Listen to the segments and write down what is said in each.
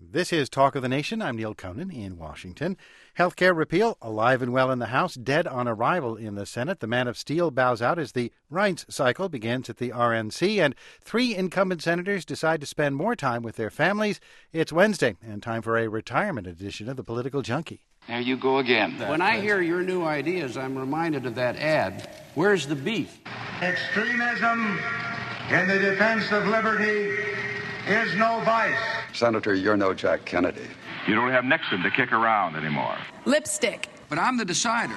This is Talk of the Nation. I'm Neil Conan in Washington. Healthcare repeal alive and well in the House, dead on arrival in the Senate. The Man of Steel bows out as the Reince cycle begins at the RNC, and 3 incumbent senators decide to spend more time with their families. It's Wednesday, and time for a retirement edition of The Political Junkie. There you go again. When I hear your new ideas, I'm reminded of that ad. Where's the beef? Extremism in the defense of liberty is no vice. Senator, you're no Jack Kennedy. You don't have Nixon to kick around anymore. Lipstick. But I'm the decider.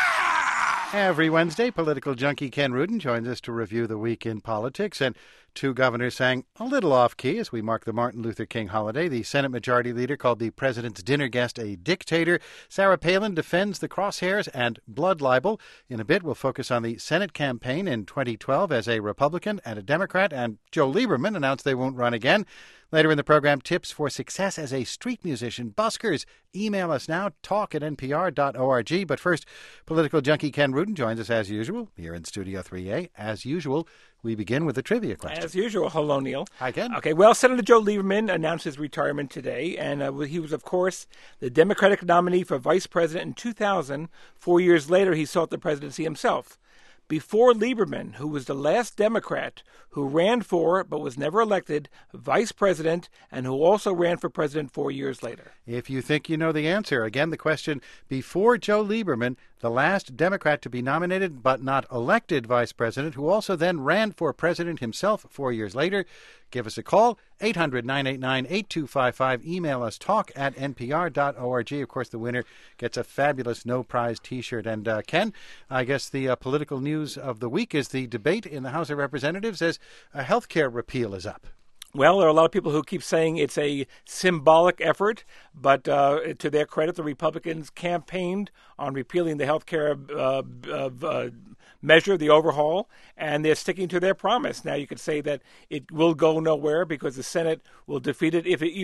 Every Wednesday, political junkie Ken Rudin joins us to review the week in politics, and 2 governors sang a little off-key as we mark the Martin Luther King holiday. The Senate Majority Leader called the president's dinner guest a dictator. Sarah Palin defends the crosshairs and blood libel. In a bit, we'll focus on the Senate campaign in 2012 as a Republican and a Democrat, and Joe Lieberman announced they won't run again. Later in the program, tips for success as a street musician. Buskers, email us now, talk@npr.org. But first, political junkie Ken Rudin joins us as usual here in Studio 3A. As usual, we begin with a trivia question. As usual. Hello, Neil. Hi, Ken. Okay, well, Senator Joe Lieberman announced his retirement today, and he was, of course, the Democratic nominee for vice president in 2000. 4 years later, he sought the presidency himself. Before Lieberman, who was the last Democrat who ran for, but was never elected, vice president, and who also ran for president 4 years later. If you think you know the answer, again, the question, before Joe Lieberman, the last Democrat to be nominated but not elected vice president, who also then ran for president himself 4 years later, give us a call, 800-989-8255. Email us, talk@npr.org. Of course, the winner gets a fabulous no-prize T-shirt. And Ken, I guess the political news of the week is the debate in the House of Representatives as a health care repeal is up. Well, there are a lot of people who keep saying it's a symbolic effort, but to their credit, the Republicans campaigned on repealing the health care measure, the overhaul, and they're sticking to their promise. Now, you could say that it will go nowhere because the Senate will defeat it, if it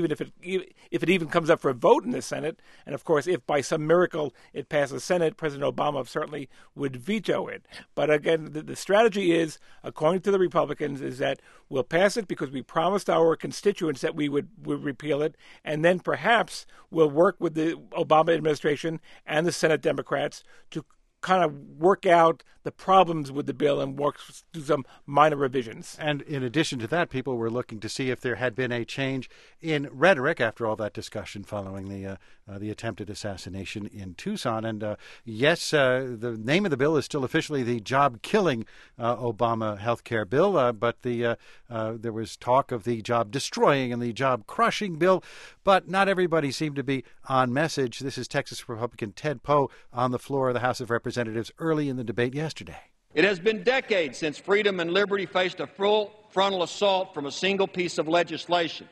even comes up for a vote in the Senate. And, of course, if by some miracle it passes the Senate, President Obama certainly would veto it. But, again, the strategy is, according to the Republicans, is that we'll pass it because we promised our constituents that we would repeal it, and then perhaps we'll work with the Obama administration and the Senate Democrats to kind of work out the problems with the bill and work through some minor revisions. And in addition to that, people were looking to see if there had been a change in rhetoric after all that discussion following the attempted assassination in Tucson. And yes, the name of the bill is still officially the job-killing Obama health care bill, but there was talk of the job-destroying and the job-crushing bill, but not everybody seemed to be on message. This is Texas Republican Ted Poe on the floor of the House of Representatives early in the debate yesterday. It has been decades since freedom and liberty faced a full frontal assault from a single piece of legislation.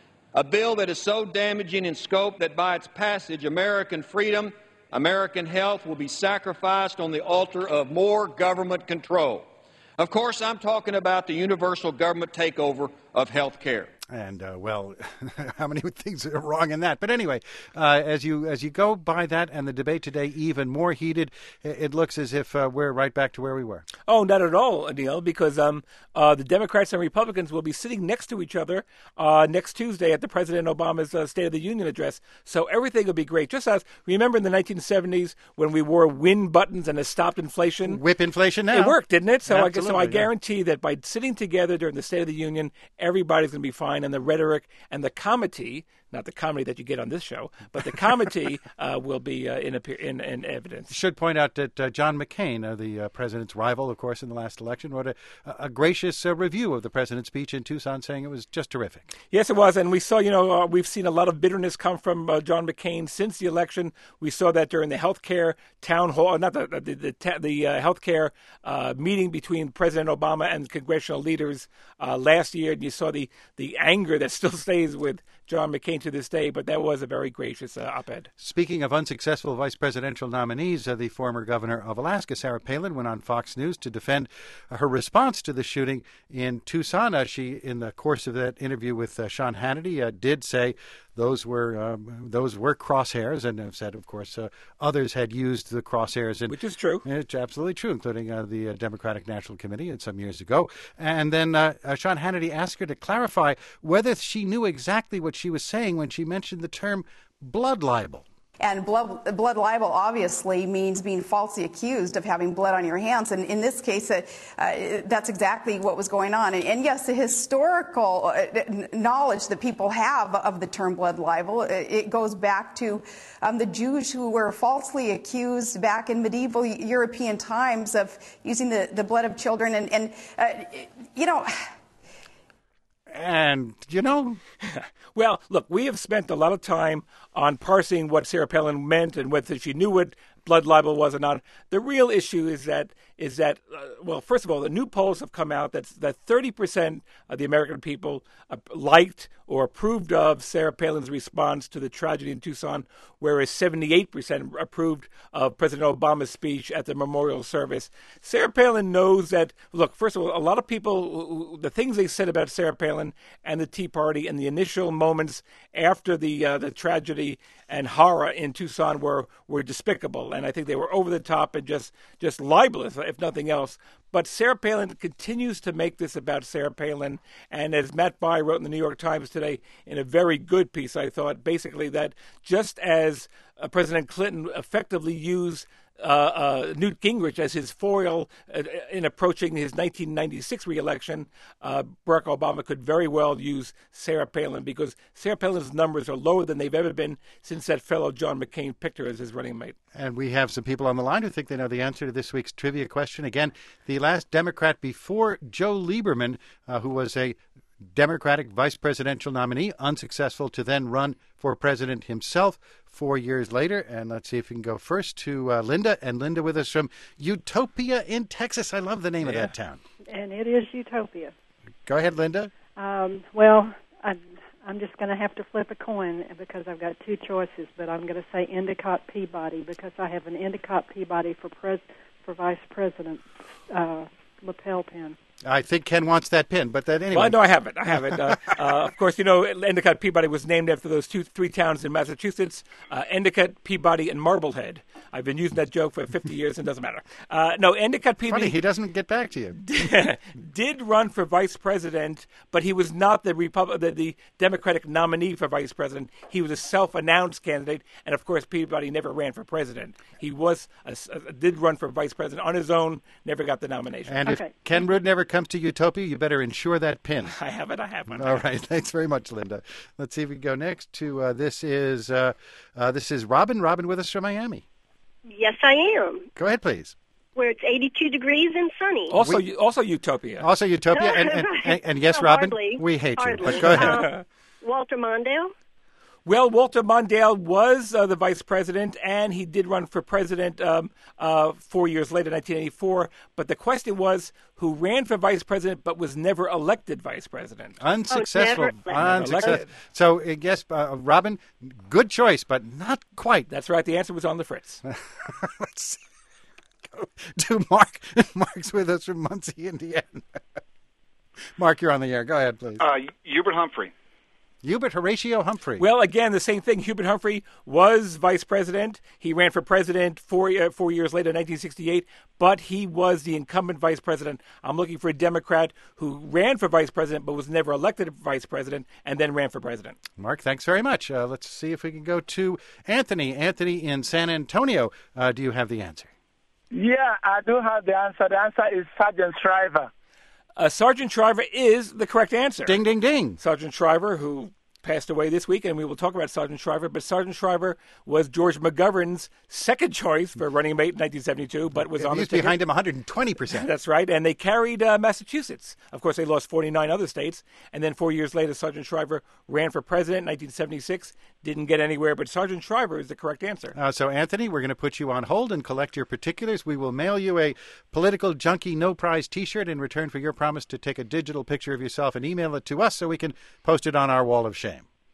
A bill that is so damaging in scope that by its passage, American freedom, American health will be sacrificed on the altar of more government control. Of course, I'm talking about the universal government takeover of health care. And, well, how many things are wrong in that? But anyway, as you go by that and the debate today even more heated, it looks as if we're right back to where we were. Oh, not at all, Neil, because the Democrats and Republicans will be sitting next to each other next Tuesday at the President Obama's State of the Union address. So everything will be great. Just as, remember in the 1970s when we wore win buttons and it stopped inflation? Whip inflation now. It worked, didn't it? So Absolutely, I guarantee that by sitting together during the State of the Union, everybody's going to be fine. And the rhetoric and the comity, not the comedy that you get on this show, but the comity will be in evidence. Should point out that John McCain, the president's rival, of course, in the last election, wrote a gracious review of the president's speech in Tucson, saying it was just terrific. Yes, it was. And we saw, we've seen a lot of bitterness come from John McCain since the election. We saw that during the health care town hall, not the health care meeting between President Obama and congressional leaders last year. And you saw the anger that still stays with John McCain to this day, but that was a very gracious op-ed. Speaking of unsuccessful vice presidential nominees, the former governor of Alaska, Sarah Palin, went on Fox News to defend her response to the shooting in Tucson. She, in the course of that interview with Sean Hannity, did say those were crosshairs, and have said, of course, others had used the crosshairs, which is true. It's absolutely true, including the Democratic National Committee some years ago. And then Sean Hannity asked her to clarify whether she knew exactly what she was saying when she mentioned the term blood libel. And blood libel obviously means being falsely accused of having blood on your hands. And in this case, that's exactly what was going on. And yes, the historical knowledge that people have of the term blood libel, it goes back to the Jews who were falsely accused back in medieval European times of using the blood of children. And Well, look, we have spent a lot of time on parsing what Sarah Palin meant and whether she knew what blood libel was or not. The real issue is that well, first of all, the new polls have come out that 30% of the American people liked or approved of Sarah Palin's response to the tragedy in Tucson, whereas 78% approved of President Obama's speech at the memorial service. Sarah Palin knows that, look, first of all, a lot of people, the things they said about Sarah Palin and the Tea Party in the initial moments after the tragedy and horror in Tucson were despicable, and I think they were over the top and just libelous, if nothing else. But Sarah Palin continues to make this about Sarah Palin, and as Matt Bai wrote in the New York Times today in a very good piece, I thought, basically that just as President Clinton effectively used Newt Gingrich as his foil in approaching his 1996 reelection, Barack Obama could very well use Sarah Palin because Sarah Palin's numbers are lower than they've ever been since that fellow John McCain picked her as his running mate. And we have some people on the line who think they know the answer to this week's trivia question. Again, the last Democrat before Joe Lieberman, who was a Democratic vice presidential nominee, unsuccessful to then run for president himself 4 years later. And let's see if we can go first to Linda. And Linda with us from Utopia in Texas. I love the name of that town. And it is Utopia. Go ahead, Linda. Well, I'm just going to have to flip a coin because I've got two choices, but I'm going to say Endicott Peabody because I have an Endicott Peabody for vice president lapel pin. I think Ken wants that pin, but that anyway. Well, no, I have it. Of course, Endicott Peabody was named after those three towns in Massachusetts, Endicott, Peabody, and Marblehead. I've been using that joke for 50 years, and it doesn't matter. No, Endicott Peabody... Funny, he doesn't get back to you. did run for vice president, but he was not the Democratic nominee for vice president. He was a self-announced candidate, and of course, Peabody never ran for president. He did run for vice president on his own, never got the nomination. And if Ken Rood never comes to Utopia, you better ensure that pin. I have it. All right. Thanks very much, Linda. Let's see if we can go next to this is Robin. Robin with us from Miami. Yes, I am. Go ahead, please. Where it's 82 degrees and sunny. Also Utopia. Also Utopia. and yes, Robin, we hate you. But go ahead. Walter Mondale. Well, Walter Mondale was the vice president, and he did run for president 4 years later, 1984. But the question was, who ran for vice president but was never elected vice president? Unsuccessful. Unsuccessful. So, yes, Robin, good choice, but not quite. That's right. The answer was on the fritz. Let's go to Mark. Mark's with us from Muncie, Indiana. Mark, you're on the air. Go ahead, please. Hubert Humphrey. Hubert Horatio Humphrey. Well, again, the same thing. Hubert Humphrey was vice president. He ran for president 4 years later, 1968, but he was the incumbent vice president. I'm looking for a Democrat who ran for vice president but was never elected vice president and then ran for president. Mark, thanks very much. Let's see if we can go to Anthony. Anthony in San Antonio. Do you have the answer? Yeah, I do have the answer. The answer is Sergeant Shriver. Sergeant Shriver is the correct answer. Ding, ding, ding. Sergeant Shriver, who passed away this week, and we will talk about Sergeant Shriver, but Sergeant Shriver was George McGovern's second choice for running mate in 1972, but was on the ticket. Behind him 120%. That's right, and they carried Massachusetts. Of course, they lost 49 other states, and then 4 years later, Sergeant Shriver ran for president in 1976, didn't get anywhere, but Sergeant Shriver is the correct answer. So, Anthony, we're going to put you on hold and collect your particulars. We will mail you a Political Junkie No Prize T-shirt in return for your promise to take a digital picture of yourself and email it to us so we can post it on our wall of shame.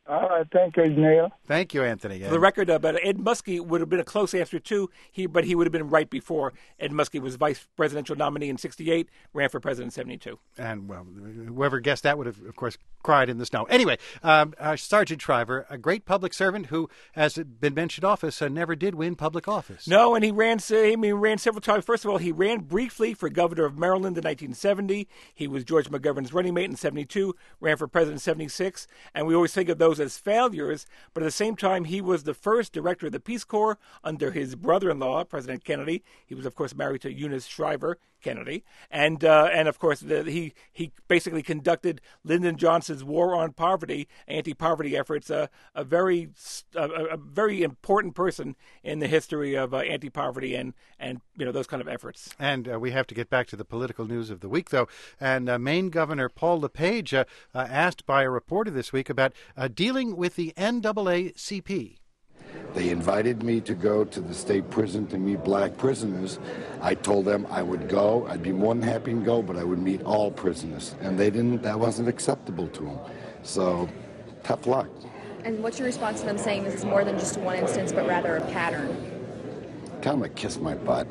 All right, thank you, Neil. Thank you, Anthony. For the record, but Ed Muskie would have been a close answer too. But he would have been right before. Ed Muskie was vice presidential nominee in '68, ran for president in '72. And well, whoever guessed that would have, of course, cried in the snow. Anyway, Sergeant Shriver, a great public servant who, as has been mentioned, never did win public office. No, and he ran several times. First of all, he ran briefly for governor of Maryland in 1970. He was George McGovern's running mate in '72, ran for president in '76, and we always think of those as failures, but at the same time, he was the first director of the Peace Corps under his brother-in-law, President Kennedy. He was, of course, married to Eunice Shriver Kennedy, and of course, he basically conducted Lyndon Johnson's War on Poverty, anti-poverty efforts. A very important person in the history of anti-poverty and those kind of efforts. And we have to get back to the political news of the week, though. And Maine Governor Paul LePage asked by a reporter this week about dealing with the NAACP. They invited me to go to the state prison to meet black prisoners. I told them I would go. I'd be more than happy to go, but I would meet all prisoners. And they didn't. That wasn't acceptable to them. So, tough luck. And what's your response to them saying this is more than just one instance, but rather a pattern? Tell them to kiss my butt.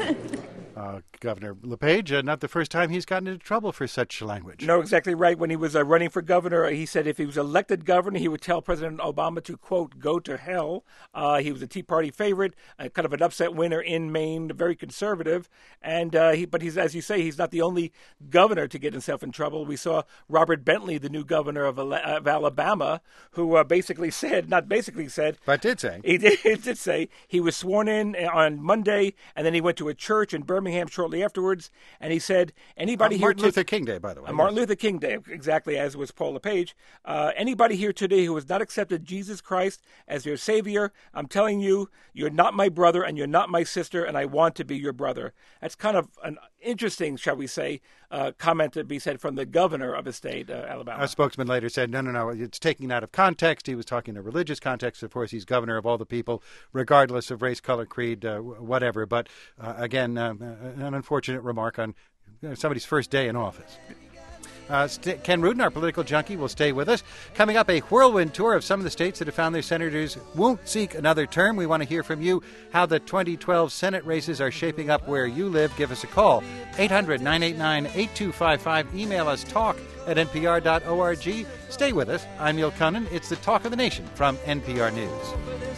Governor LePage, not the first time he's gotten into trouble for such language. No, exactly right. When he was running for governor, he said if he was elected governor, he would tell President Obama to, quote, go to hell. He was a Tea Party favorite, kind of an upset winner in Maine, very conservative. And but he's, as you say, he's not the only governor to get himself in trouble. We saw Robert Bentley, the new governor of Alabama, who basically said, not basically said, but did say, he did say he was sworn in on Monday, and then he went to a church in Birmingham shortly afterwards, and he said, anybody here... Martin Luther King Day, by the way. Martin Luther King Day, exactly, as was Paul LePage. Anybody here today who has not accepted Jesus Christ as your Savior, I'm telling you, you're not my brother and you're not my sister, and I want to be your brother. That's kind of an interesting, shall we say, comment to be said from the governor of a state, Alabama. A spokesman later said, no, it's taken out of context. He was talking in a religious context. Of course, he's governor of all the people, regardless of race, color, creed, whatever. But again, an unfortunate remark on somebody's first day in office. Ken Rudin, our political junkie, will stay with us. Coming up, a whirlwind tour of some of the states that have found their senators won't seek another term. We want to hear from you how the 2012 Senate races are shaping up where you live. Give us a call, 800-989-8255. Email us, talk@npr.org. Stay with us. I'm Neil Cunnin. It's the Talk of the Nation from NPR News.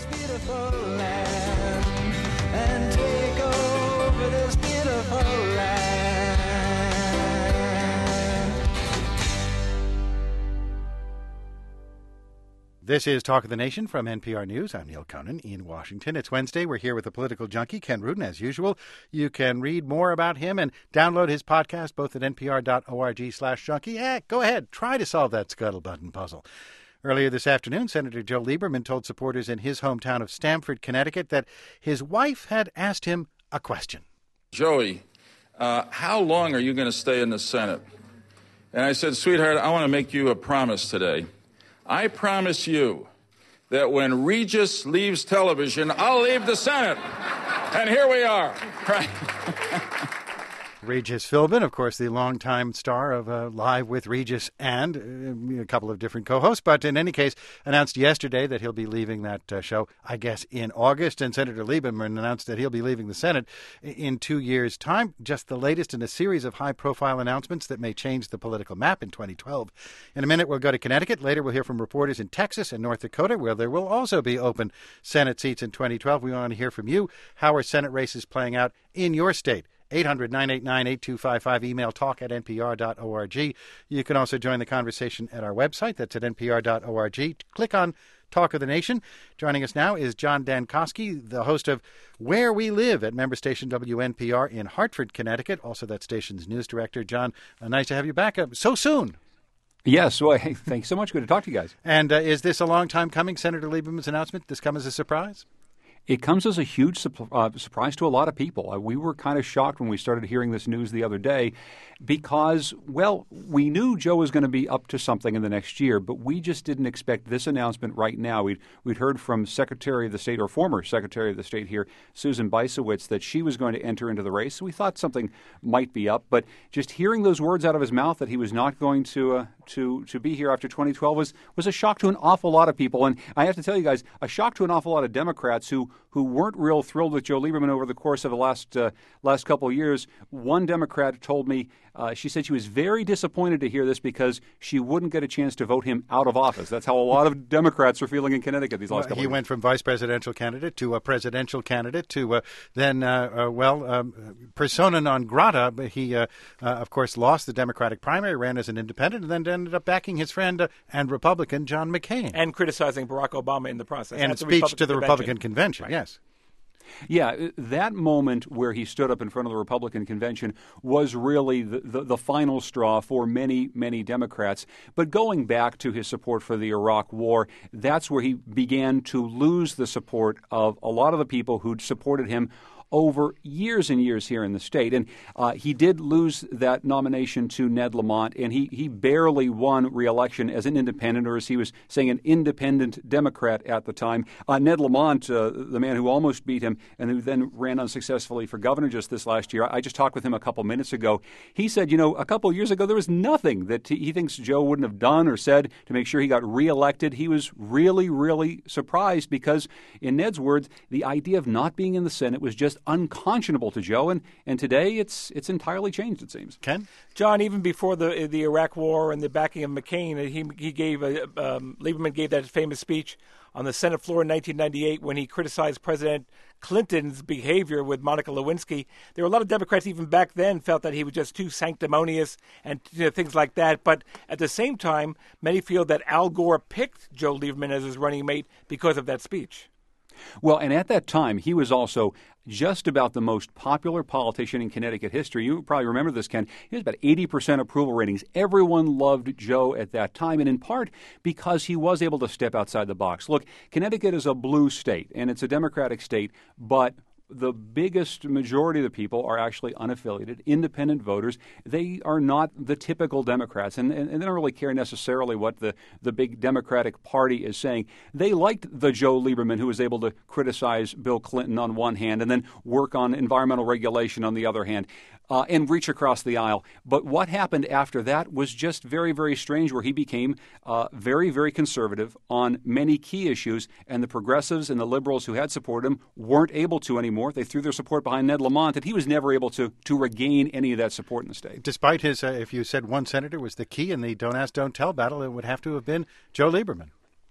This is Talk of the Nation from NPR News. I'm Neil Conan in Washington. It's Wednesday. We're here with the political junkie, Ken Rudin, as usual. You can read more about him and download his podcast both at npr.org/junkie. Go ahead. Try to solve that scuttle-button puzzle. Earlier this afternoon, Senator Joe Lieberman told supporters in his hometown of Stamford, Connecticut, that his wife had asked him a question. Joey, how long are you going to stay in the Senate? And I said, sweetheart, I want to make you a promise today. I promise you that when Regis leaves television, I'll leave the Senate. And here we are. Right. Regis Philbin, of course, the longtime star of Live with Regis and a couple of different co-hosts, but in any case, announced yesterday that he'll be leaving that show, I guess, in August. And Senator Lieberman announced that he'll be leaving the Senate in 2 years' time. Just the latest in a series of high-profile announcements that may change the political map in 2012. In a minute, we'll go to Connecticut. Later, we'll hear from reporters in Texas and North Dakota, where there will also be open Senate seats in 2012. We want to hear from you. How are Senate races playing out in your state? 800-989-8255. Email talk@npr.org. You can also join the conversation at our website. That's at npr.org. Click on Talk of the Nation. Joining us now is John Dankosky, the host of Where We Live at member station WNPR in Hartford, Connecticut. Also that station's news director. John, nice to have you back so soon. Yes. Well, hey, thanks so much. Good to talk to you guys. And is this a long time coming, Senator Lieberman's announcement? This come as a surprise? It comes as a huge surprise to a lot of people. We were kind of shocked when we started hearing this news the other day because, well, we knew Joe was going to be up to something in the next year, but we just didn't expect this announcement right now. We'd heard from Secretary of the State, or former Secretary of the State here, Susan Bysiewicz, that she was going to enter into the race. We thought something might be up, but just hearing those words out of his mouth that he was not going to be here after 2012 was a shock to an awful lot of people. And I have to tell you guys, a shock to an awful lot of Democrats who weren't real thrilled with Joe Lieberman over the course of the last couple of years. One Democrat told me, she said she was very disappointed to hear this because she wouldn't get a chance to vote him out of office. That's how a lot of Democrats are feeling in Connecticut these last couple of years. He went from vice presidential candidate to a presidential candidate to then persona non grata. But he, of course, lost the Democratic primary, ran as an independent, and then ended up backing his friend and Republican John McCain. And criticizing Barack Obama in the process. And speech to the Republican convention, right. Yes. Yeah, that moment where he stood up in front of the Republican convention was really the final straw for many, many Democrats. But going back to his support for the Iraq War, that's where he began to lose the support of a lot of the people who'd supported him over years and years here in the state. And he did lose that nomination to Ned Lamont, and he barely won re-election as an independent, or as he was saying, an independent Democrat at the time. Ned Lamont, the man who almost beat him and who then ran unsuccessfully for governor just this last year, I just talked with him a couple minutes ago. He said, a couple of years ago, there was nothing that he thinks Joe wouldn't have done or said to make sure he got re-elected. He was really, really surprised because, in Ned's words, the idea of not being in the Senate was just unconscionable to Joe, and today it's entirely changed, it seems. Ken? John, even before the Iraq War and the backing of McCain, he gave Lieberman gave that famous speech on the Senate floor in 1998 when he criticized President Clinton's behavior with Monica Lewinsky. There were a lot of Democrats even back then felt that he was just too sanctimonious and things like that. But at the same time, many feel that Al Gore picked Joe Lieberman as his running mate because of that speech. Well, and at that time, he was also just about the most popular politician in Connecticut history. You probably remember this, Ken. He has about 80% approval ratings. Everyone loved Joe at that time, and in part because he was able to step outside the box. Look, Connecticut is a blue state, and it's a Democratic state, but the biggest majority of the people are actually unaffiliated, independent voters. They are not the typical Democrats, and they don't really care necessarily what the big Democratic Party is saying. They liked the Joe Lieberman who was able to criticize Bill Clinton on one hand and then work on environmental regulation on the other hand. And reach across the aisle. But what happened after that was just very, very strange, where he became very, very conservative on many key issues, and the progressives and the liberals who had supported him weren't able to anymore. They threw their support behind Ned Lamont, and he was never able to regain any of that support in the state. Despite his, if you said one senator was the key in the don't ask, don't tell battle, it would have to have been Joe Lieberman.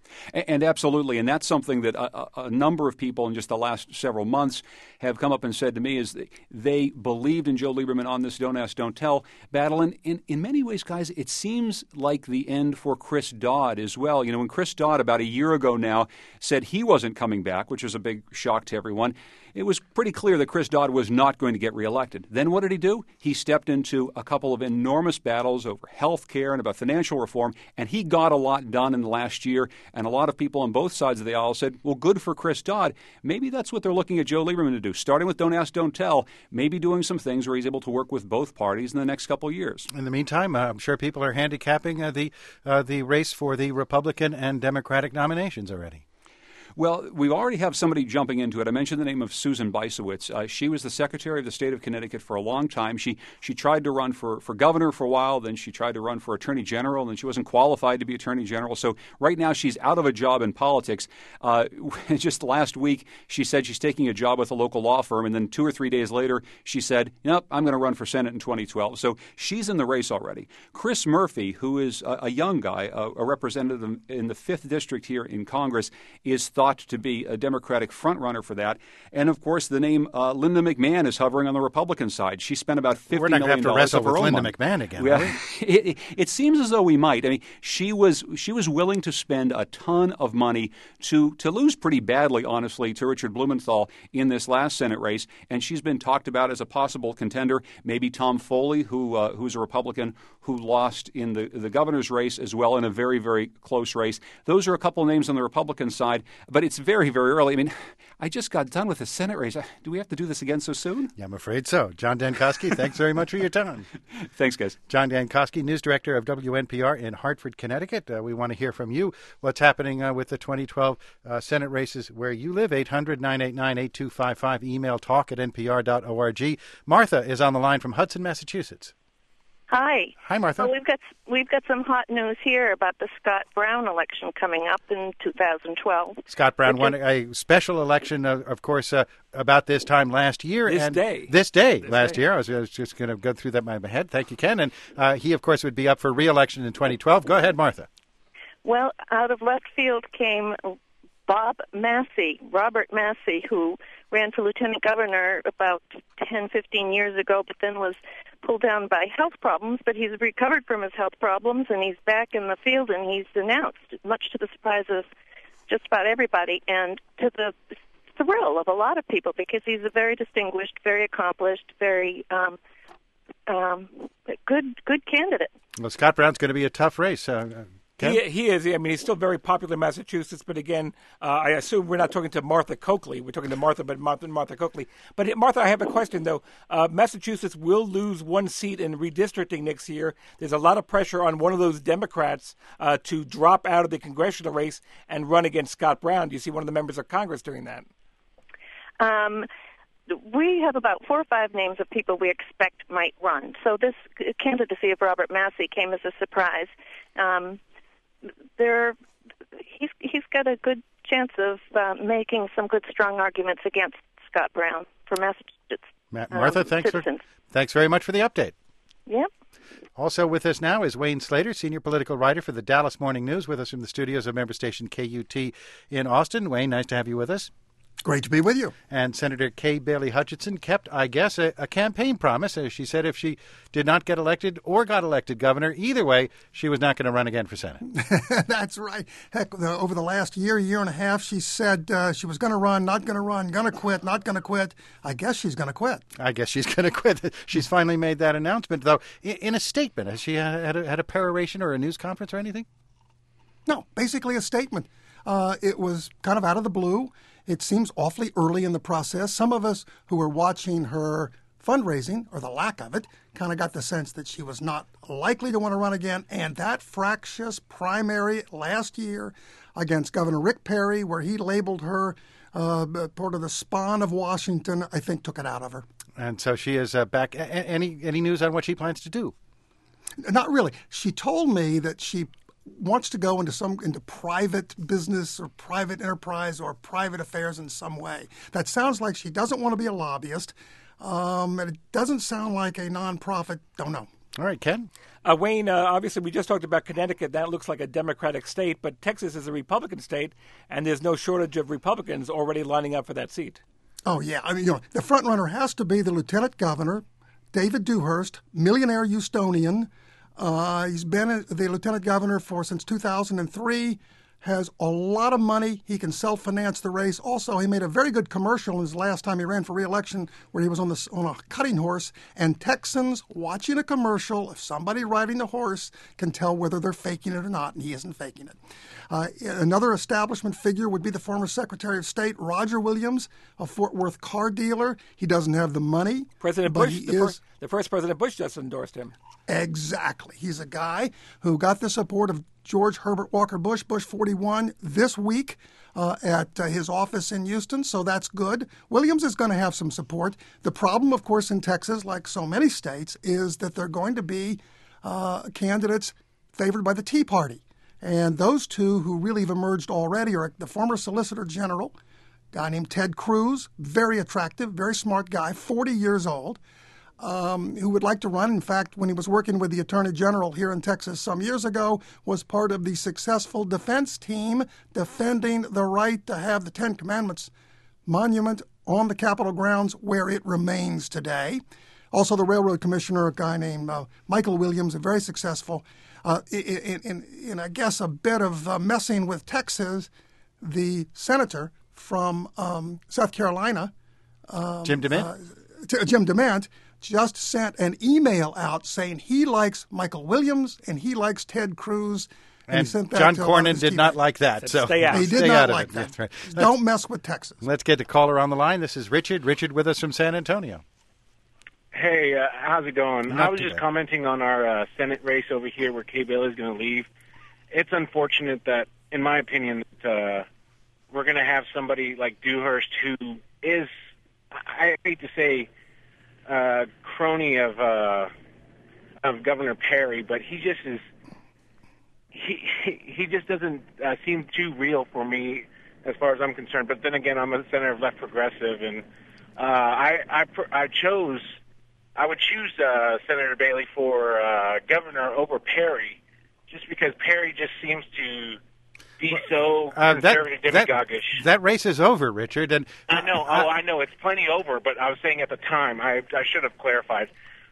And absolutely, and that's something that a number of people in just the last several months have come up and said to me is that they believed in Joe Lieberman on this don't ask, don't tell battle. And in many ways, guys, it seems like the end for Chris Dodd as well. When Chris Dodd about a year ago now said he wasn't coming back, which was a big shock to everyone, it was pretty clear that Chris Dodd was not going to get reelected. Then what did he do? He stepped into a couple of enormous battles over health care and about financial reform, and he got a lot done in the last year. And a lot of people on both sides of the aisle said, well, good for Chris Dodd. Maybe that's what they're looking at Joe Lieberman to do, starting with don't ask, don't tell, maybe doing some things where he's able to work with both parties in the next couple of years. In the meantime, I'm sure people are handicapping the race for the Republican and Democratic nominations already. Well, we already have somebody jumping into it. I mentioned the name of Susan Bysiewicz. She was the Secretary of the State of Connecticut for a long time. She tried to run for governor for a while, then she tried to run for Attorney General, and she wasn't qualified to be Attorney General. So right now she's out of a job in politics. Just last week, she said she's taking a job with a local law firm, and then 2 or 3 days later, she said, nope, I'm going to run for Senate in 2012. So she's in the race already. Chris Murphy, who is a young guy, a representative in the 5th District here in Congress, is thought to be a Democratic frontrunner for that. And, of course, the name Linda McMahon is hovering on the Republican side. She spent about $50 million. We're not going to have to wrestle with Linda McMahon again, are we? It seems as though we might. I mean, she was willing to spend a ton of money to lose pretty badly, honestly, to Richard Blumenthal in this last Senate race, and she's been talked about as a possible contender. Maybe Tom Foley, who's a Republican who lost in the governor's race as well in a very, very close race. Those are a couple of names on the Republican side. But it's very, very early. I mean, I just got done with the Senate race. Do we have to do this again so soon? Yeah, I'm afraid so. John Dankosky, thanks very much for your time. Thanks, guys. John Dankosky, news director of WNPR in Hartford, Connecticut. We want to hear from you. What's happening with the 2012 Senate races where you live? 800-989-8255. Email talk@npr.org. Martha is on the line from Hudson, Massachusetts. Hi. Hi, Martha. Well, we've got some hot news here about the Scott Brown election coming up in 2012. Scott Brown won a special election, of course, about this time last year. This day last year. I was just going to go through that in my head. Thank you, Ken. And he, of course, would be up for re-election in 2012. Go ahead, Martha. Well, out of left field came Robert Massey, who ran for lieutenant governor about 10, 15 years ago, but then was pulled down by health problems. But he's recovered from his health problems, and he's back in the field, and he's announced, much to the surprise of just about everybody, and to the thrill of a lot of people, because he's a very distinguished, very accomplished, very good candidate. Well, Scott Brown's going to be a tough race. He is. I mean, he's still very popular in Massachusetts. But again, I assume we're not talking to Martha Coakley. We're talking to Martha Coakley. But Martha, I have a question, though. Massachusetts will lose one seat in redistricting next year. There's a lot of pressure on one of those Democrats to drop out of the congressional race and run against Scott Brown. Do you see one of the members of Congress doing that? We have about 4 or 5 names of people we expect might run. So this candidacy of Robert Massey came as a surprise. He's got a good chance of making some good, strong arguments against Scott Brown for Massachusetts. Martha, thanks very much for the update. Yep. Also with us now is Wayne Slater, senior political writer for the Dallas Morning News, with us from the studios of member station KUT in Austin. Wayne, nice to have you with us. Great to be with you. And Senator Kay Bailey Hutchinson kept, I guess, a campaign promise. She said if she did not get elected or got elected governor, either way, she was not going to run again for Senate. That's right. Heck, over the last year and a half, she said she was going to run, not going to run, going to quit, not going to quit. I guess she's going to quit. She's finally made that announcement, though. In a statement, has she had a peroration or a news conference or anything? No, basically a statement. It was kind of out of the blue. It seems awfully early in the process. Some of us who were watching her fundraising, or the lack of it, kind of got the sense that she was not likely to want to run again. And that fractious primary last year against Governor Rick Perry, where he labeled her part of the spawn of Washington, I think took it out of her. And so she is back. Any news on what she plans to do? Not really. She told me that she wants to go into private business or private enterprise or private affairs in some way. That sounds like she doesn't want to be a lobbyist, and it doesn't sound like a nonprofit. Don't know. All right, Ken. Wayne, obviously we just talked about Connecticut. That looks like a Democratic state, but Texas is a Republican state, and there's no shortage of Republicans already lining up for that seat. Oh, yeah. I mean, the front runner has to be the lieutenant governor, David Dewhurst, millionaire Houstonian. He's been the lieutenant governor since 2003, has a lot of money. He can self-finance the race. Also, he made a very good commercial his last time he ran for re-election where he was on a cutting horse. And Texans watching a commercial, if somebody riding the horse can tell whether they're faking it or not, and he isn't faking it. Another establishment figure would be the former Secretary of State, Roger Williams, a Fort Worth car dealer. He doesn't have the money. President Bush, the first President Bush just endorsed him. Exactly. He's a guy who got the support of George Herbert Walker Bush, Bush 41, this week at his office in Houston, so that's good. Williams is going to have some support. The problem, of course, in Texas, like so many states, is that they're going to be candidates favored by the Tea Party. And those two who really have emerged already are the former Solicitor General, a guy named Ted Cruz, very attractive, very smart guy, 40 years old, who would like to run. In fact, when he was working with the Attorney General here in Texas some years ago, was part of the successful defense team defending the right to have the Ten Commandments monument on the Capitol grounds where it remains today. Also, the Railroad Commissioner, a guy named Michael Williams, very successful. In I guess, a bit of messing with Texas, the senator from South Carolina, Jim DeMint, just sent an email out saying he likes Michael Williams and he likes Ted Cruz, And he sent that John to a lot of Cornyn his did not like that. So stay out. He did stay not out of like it. that. That's right. Don't mess with Texas. Let's get the caller on the line. This is Richard. Richard with us from San Antonio. Hey, how's it going? Not I was too just bad. commenting on our Senate race over here where Kay Bailey's going to leave. It's unfortunate that, in my opinion, that, we're going to have somebody like Dewhurst who is, I hate to say, crony of Governor Perry, but he just is. He just doesn't seem too real for me as far as I'm concerned. But then again, I'm a senator of left progressive, and I would choose Senator Bailey for governor over Perry, just because Perry just seems to be so conservative, demagogish. That race is over, Richard. And I know. I know. It's plenty over, but I was saying at the time, I should have clarified.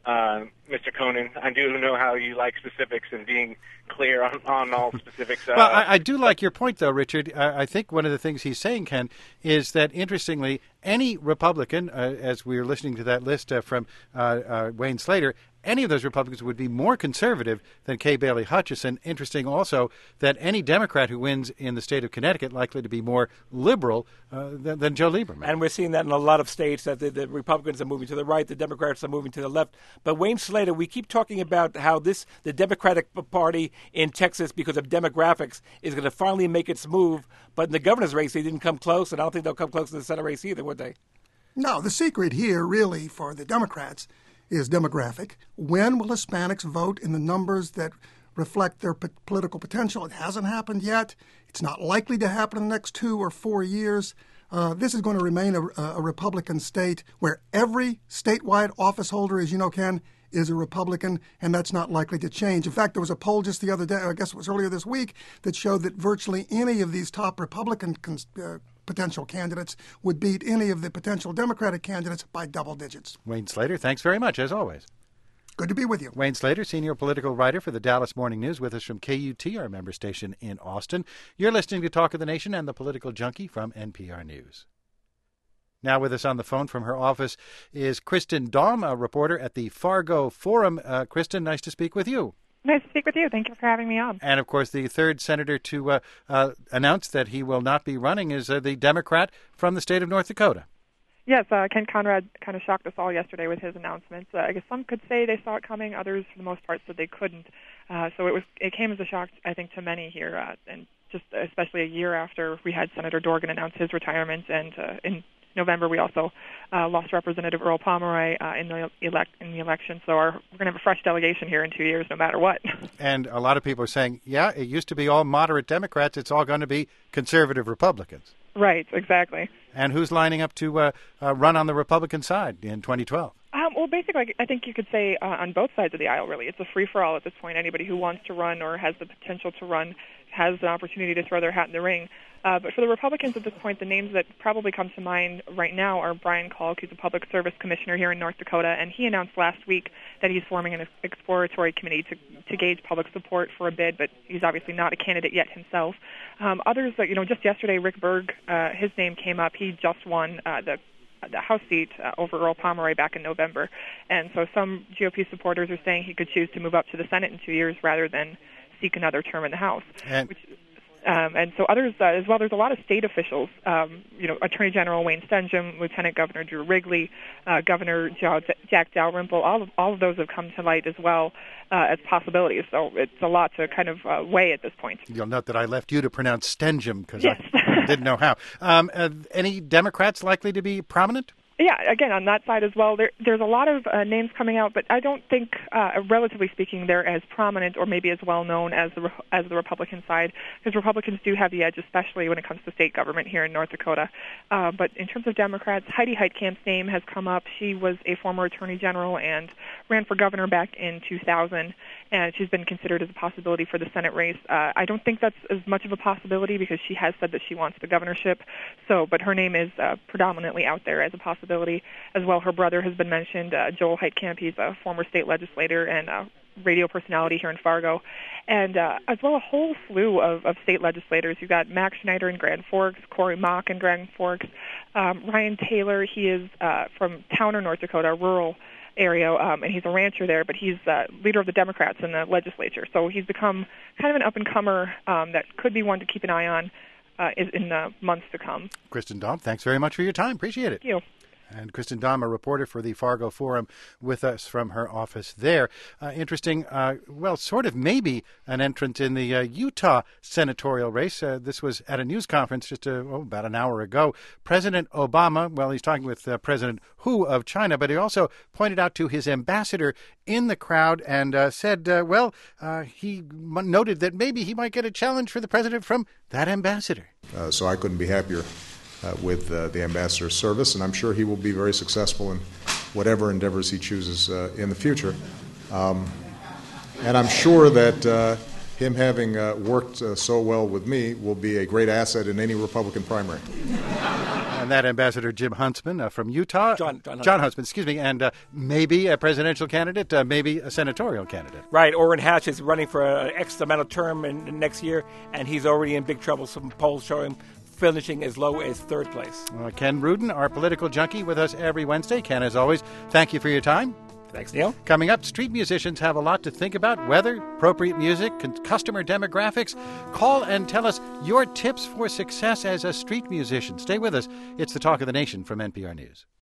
Mr. Conan, I do know how you like specifics and being clear on all specifics. Well, I do like your point, though, Richard. I think one of the things he's saying, Ken, is that, interestingly, any Republican, as we were listening to that list from Wayne Slater, any of those Republicans would be more conservative than Kay Bailey Hutchison. Interesting also that any Democrat who wins in the state of Connecticut likely to be more liberal than Joe Lieberman. And we're seeing that in a lot of states, that the Republicans are moving to the right, the Democrats are moving to the left. But Wayne Slater, we keep talking about how the Democratic Party in Texas, because of demographics, is going to finally make its move. But in the governor's race, they didn't come close, and I don't think they'll come close in the Senate race either, would they? No, the secret here really for the Democrats is demographic. When will Hispanics vote in the numbers that reflect their political potential? It hasn't happened yet. It's not likely to happen in the next 2 or 4 years. This is going to remain a Republican state where every statewide office holder, as you know, Ken, is a Republican, and that's not likely to change. In fact, there was a poll just the other day, I guess it was earlier this week, that showed that virtually any of these top Republican potential candidates would beat any of the potential Democratic candidates by double digits. Wayne Slater, thanks very much, as always. Good to be with you. Wayne Slater, senior political writer for the Dallas Morning News, with us from KUT, our member station in Austin. You're listening to Talk of the Nation and the Political Junkie from NPR News. Now with us on the phone from her office is Kristen Daum, a reporter at the Fargo Forum. Kristen, nice to speak with you. Nice to speak with you. Thank you for having me on. And, of course, the third senator to announce that he will not be running is the Democrat from the state of North Dakota. Yes, Ken Conrad kind of shocked us all yesterday with his announcements. I guess some could say they saw it coming. Others, for the most part, said they couldn't. So it came as a shock, I think, to many here, and just especially a year after we had Senator Dorgan announce his retirement. And in November, we also lost Representative Earl Pomeroy in the election. So we're going to have a fresh delegation here in 2 years, no matter what. And a lot of people are saying, yeah, it used to be all moderate Democrats. It's all going to be conservative Republicans. Right, exactly. And who's lining up to run on the Republican side in 2012? Well, basically, I think you could say on both sides of the aisle, really. It's a free-for-all at this point. Anybody who wants to run or has the potential to run has an opportunity to throw their hat in the ring. But for the Republicans at this point, the names that probably come to mind right now are Brian Kalk, who's a public service commissioner here in North Dakota, and he announced last week that he's forming an exploratory committee to gauge public support for a bid, but he's obviously not a candidate yet himself. Others, just yesterday, Rick Berg, his name came up. He just won the House seat over Earl Pomeroy back in November. And so some GOP supporters are saying he could choose to move up to the Senate in 2 years rather than seek another term in the House. And so others as well. There's a lot of state officials, Attorney General Wayne Stenjum, Lieutenant Governor Drew Wrigley, Governor Jack Dalrymple. All of those have come to light as well as possibilities. So it's a lot to kind of weigh at this point. You'll note that I left you to pronounce Stenjum because I didn't know how. Any Democrats likely to be prominent? Yeah, again, on that side as well, there's a lot of names coming out, but I don't think, relatively speaking, they're as prominent or maybe as well known as the Republican side, because Republicans do have the edge, especially when it comes to state government here in North Dakota. But in terms of Democrats, Heidi Heitkamp's name has come up. She was a former attorney general and ran for governor back in 2000, and she's been considered as a possibility for the Senate race. I don't think that's as much of a possibility because she has said that she wants the governorship. But her name is predominantly out there as a possibility. As well, her brother has been mentioned, Joel Heitkamp. He's a former state legislator and radio personality here in Fargo. And as well, a whole slew of state legislators. You've got Max Schneider in Grand Forks, Corey Mock in Grand Forks, Ryan Taylor. He is from Towner, North Dakota, rural. area, and he's a rancher there, but he's leader of the Democrats in the legislature. So he's become kind of an up-and-comer that could be one to keep an eye on in months to come. Kristen Dahm, thanks very much for your time. Appreciate it. Thank you. And Kristen Dahm, a reporter for the Fargo Forum, with us from her office there. Interesting, sort of maybe an entrant in the Utah senatorial race. This was at a news conference just about an hour ago. President Obama, he's talking with President Hu of China, but he also pointed out to his ambassador in the crowd and said, he noted that maybe he might get a challenge for the president from that ambassador. So I couldn't be happier with the ambassador's service, and I'm sure he will be very successful in whatever endeavors he chooses in the future. And I'm sure that him having worked so well with me will be a great asset in any Republican primary. And that Ambassador Jim Huntsman from Utah. John Huntsman, excuse me, and maybe a presidential candidate, maybe a senatorial candidate. Right. Orrin Hatch is running for an X amount of term in next year, and he's already in big trouble. Some polls show him finishing as low as third place. Ken Rudin, our political junkie, with us every Wednesday. Ken, as always, thank you for your time. Thanks, Neil. Coming up, street musicians have a lot to think about: weather, appropriate music, customer demographics. Call and tell us your tips for success as a street musician. Stay with us. It's the Talk of the Nation from NPR News.